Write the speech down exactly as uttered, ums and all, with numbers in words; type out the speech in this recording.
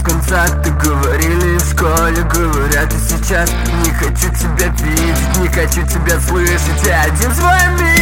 контакты, говорили в школе, говорят и сейчас. Не хочу тебя видеть, не хочу тебя слышать, я один свой мир.